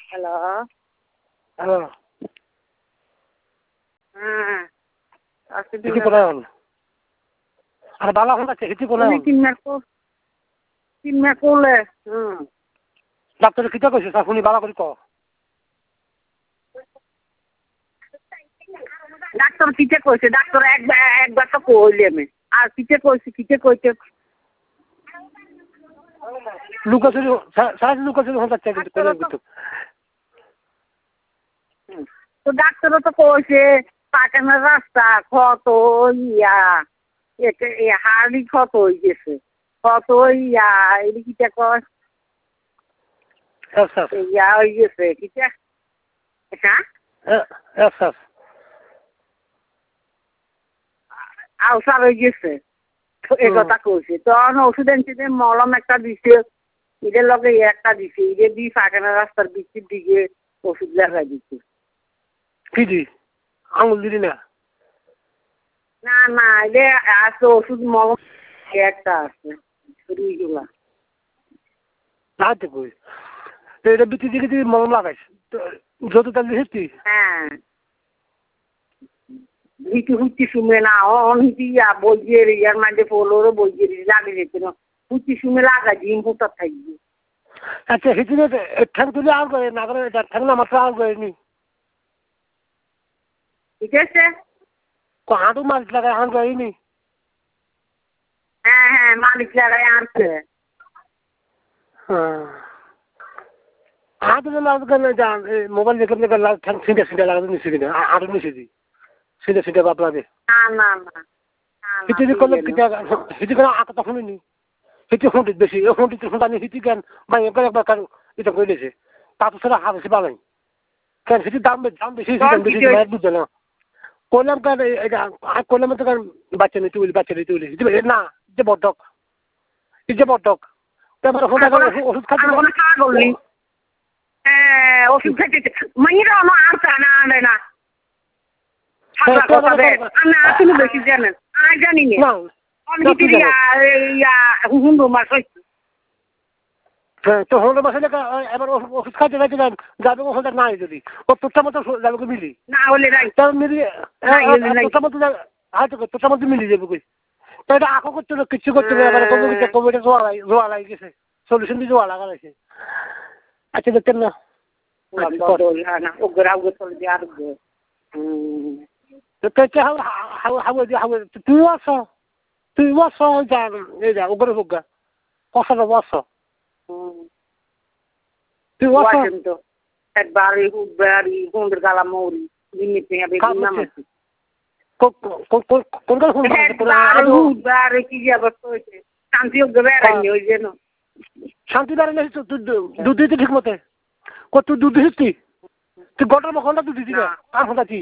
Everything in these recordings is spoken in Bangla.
হ্যালো। হ্যালো। হ্যাঁ। Hindi ko na yun. Ano bala ko na, hindi ko na yun. Tinna করলে ডাক্তার কিটা কইছে শুনি বালা করি ক ডাক্তার কিটা কইছে ডাক্তার একবার তো কইলে আমি আর কিটা কইছে লুকাচুরি সারা লুকাচুরি হচ্ছে কিন্তু করে কিন্তু তো ডাক্তারও তো কইছে পাকানোর রাস্তা কত হাড়ি কত হয়ে গেছে কত এটা কিটা কয় হয়ে গেছে কিটা হ্যাঁ আলসার হয়ে গেছে এই কথা কইছে তখন ওষুধ আনছে মলম একটা দিছে এদের লগে একটা দিছে এদের দিয়ে পাকানোর রাস্তার বৃষ্টির দিকে ওষুধ লাগাই দিচ্ছে কি দি আঙুল দিলি না না এদের আছে ওষুধ মলম একটা আছে রুইগুলা না তো কই এটা বৃষ্টির দিকে তুই মলম লাগাইস যত তাল দিছিস হ্যাঁ হুচি শুনে না অনহিতি বইয়ের ইয়ার মাঝে পোলোরও বইয়ের লাগে যেত না হুচি শুনে লাগা জিম কোথা থাকবে আচ্ছা হিচুনে ঠ্যাং তুলে আর করে না করে ঠ্যাং না মাত্র আর করেনি ঠিক আছে হাঁটু মালিশ লাগায় আর করেনি হ্যাঁ মালিশ লাগায় আনছে হাঁটু মোবাইল দেখে ঠ্যাং সিঁড়ে লাগাতে নিচ্ছে কিনা হাঁটু নিচে দিই সিঁড়ে বাপলা দে না হিচুনি করলে হিচু করে আঁকা তো শুনিনি হিচু খুঁটিত বেশি এই খুঁটিতে শুনতানি হিচু কেন ভাই একবার কারণ এটা করে দিয়েছে তা তো সেটা হাত এসে পালাই কেন হিচুর দাম বেশি বেশি বুঝছে না করলাম কেন এটা করলাম তো কেন বাচ্চা নিতে বলি না যে বড্ডক তারপরে ওষুধ খাচ্ছি ওষুধ খাইতে মাইরা আর না আনে না আপনি বেশি জানেন আর জানি না হুন্ডু মাছ তো হুন্ডু মাছ এবার ওষুধ খাইতে যাবে ওষুধ নাই যদি ও তোরটা মতো যাবে মিলি না হলে নাই তার মিলি তোরটা মতো হয়তো তোরটা মতো মিলি যাবে কই তো এটা আঁকো করতে হবে কিচ্ছু করতে হবে এবার কোভিডে জোয়া লাগে গেছে সলিউশন দিয়ে জোয়া লাগা লাগছে আচ্ছা দেখতেন না তুই আছো ওগরে হোগা কষানো বসো তুই তো একবার হুন্ডের গালা মৌরি শান্তি শান্তি বেড়ালে দুধ দিতে ঠিক মতে তুই দুধ দিছিস তুই গটার ঘন্টা দুধ দিবি কার ঘন্টা কি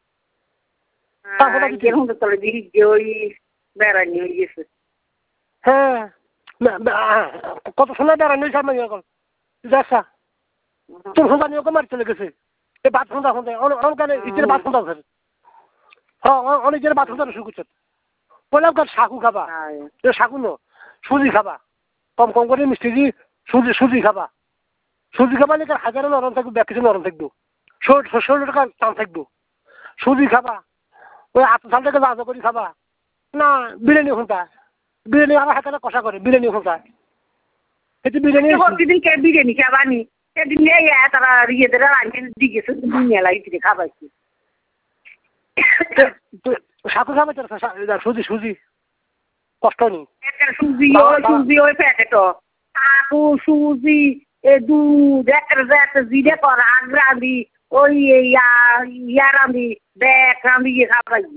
হ্যাঁ কত সময় বেড়ানি সামনে যাচ্ছা তোর ঘন্টা নিয়ে ওকে মারি চলে গেছে এই বাদ ঘন্টা অনেক ইটের বাদ ঘন্টা আছে হ্যাঁ অনেকের বাদ ঘন্টা শুরু করছে বললাম কার শাকু খাবা শাকু নো সুজি খাবা কম করে মিষ্টি দিয়ে সুজি খাবা সুজি খাবা নাকি হাজারও নরম থাকবো ব্যাগ কিছু নরম থাকবো শরীরটা টান থাকবো সুজি খাবা ওই আত্মশাল থেকে লাজ করি খাবা না বিরিয়ানি বিরিয়ানি আমার হাতে কষা করে বিরিয়ানি এটি বিরিয়ানি খাবানি সেদিন তারা ইয়েদের দিয়েছে মেলায় খাবাইছি সাকু খাবে সুজি কষ্ট নেই সুজি ওই প্যাকেট সাকু সুজি দুধ জিরে করা আগ্রাদি ওই ইয়ারামি ব্যাগ রামি খাবাই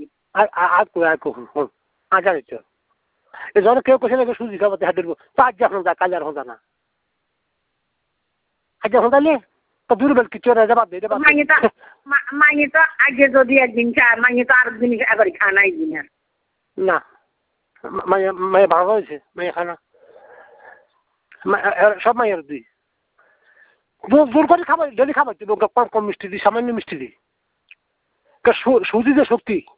জানি তো এই জন্য কেউ কোথায় নাকি সুজি খাবার হাত ধরবো তো আজ যখন যা কাল আর হতা না আজ যখন তাহলে তো দুর্বল কিছু যাবা মাইনে তো আগে যদি একদিন খায় মাইনে তো আর দিন এবার খানাই দিন না মায়ে ভালো হয়েছে মায়ে খানা সব মায়ের দিই জোর করে খাবার ডেলি খাবার কম মিষ্টি দিই সামান্য মিষ্টি দিই সুজি যে শক্তি